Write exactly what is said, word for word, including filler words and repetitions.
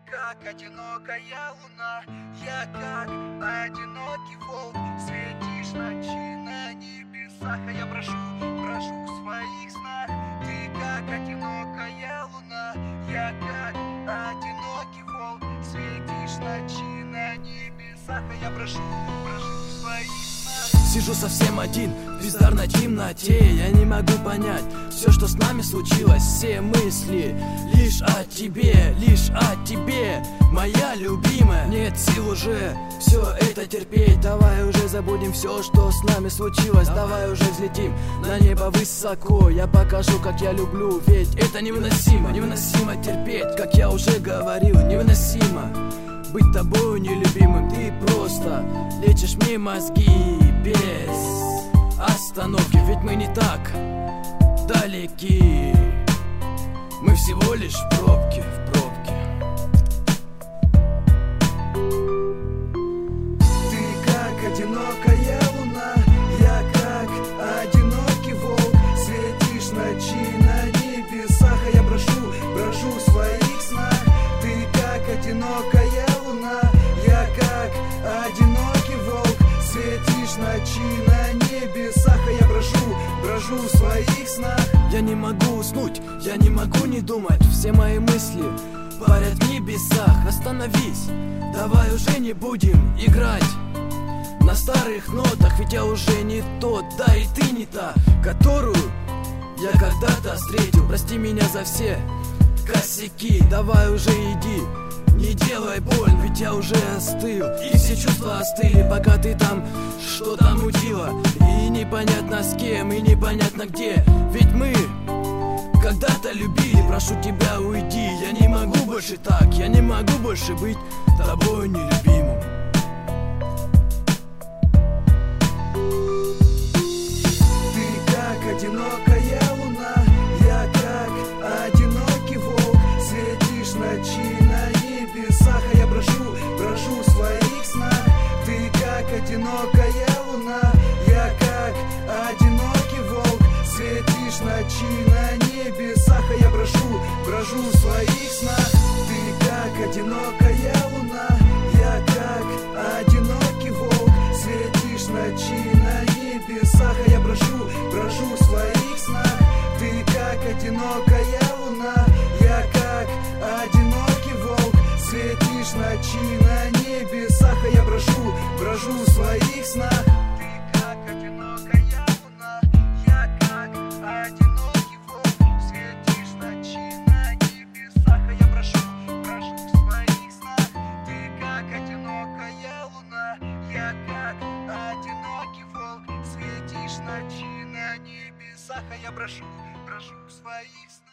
как одинокая луна, я как одинокий волк. Светишь ночи на небесах, а я прошу, прошу в своих снах. Ты как одинокая луна, я как одинокий волк. Светишь ночи на небесах, а я прошу, прошу в своих снах. Сижу совсем один в бездарной темноте. Я не могу понять все, что с нами случилось. Все мысли лишь о тебе, лишь о тебе, моя любимая. Нет сил уже все это терпеть. Давай уже забудем все, что с нами случилось. Давай уже взлетим на небо высоко. Я покажу, как я люблю, ведь это невыносимо. Невыносимо терпеть, как я уже говорил. Невыносимо быть тобою нелюбимым. Ты просто лечишь мне мозги без остановки. Ведь мы не так далеки, мы всего лишь в пробке, в пробке. Ты как одинокая луна, я как одинокий волк. Светишь ночи на небесах, а я прошу, прошу в своих снах. Ты как одинокая луна, я как одинокий волк. Светишь ночи на небесах, а я прошу, прошу в своих снах. Я не могу уснуть, я не могу не думать. Все мои мысли парят в небесах. Остановись, давай уже не будем играть на старых нотах. Ведь я уже не тот, да и ты не та, которую я когда-то встретил. Прости меня за все косяки, давай уже иди, не делай боль, ведь я уже остыл. И все чувства остыли, пока ты там что-то мутила. И непонятно с кем, и непонятно где. Ведь мы когда-то любили, прошу тебя, уйди. Я не могу больше так, я не могу больше быть тобой нелюбимым. Ты как одинокая луна, я как одинокий волк. Светишь ночи на небесах, а я прошу, прошу в своих снах. Ты как одинокая луна, я как одинокий волк. Светишь ночи на небесах, а я прошу, прошу в своих снах. Ты как одинокая луна, я как одинокий волк. Светишь ночи на небесах, а я прошу, прошу в своих снах. Ты как одинокая луна, я как одинокий волк. Светишь ночи на небесах, а я прошу, прошу в своих снах. Ты как одинокая луна, я как одинокий волк. Светишь ночи на небесах, а я прошу, прошу в своих снах. Ты как одинокая луна, я как одинокий волк. Светишь ночи на небесах, а я прошу, прошу в своих снах.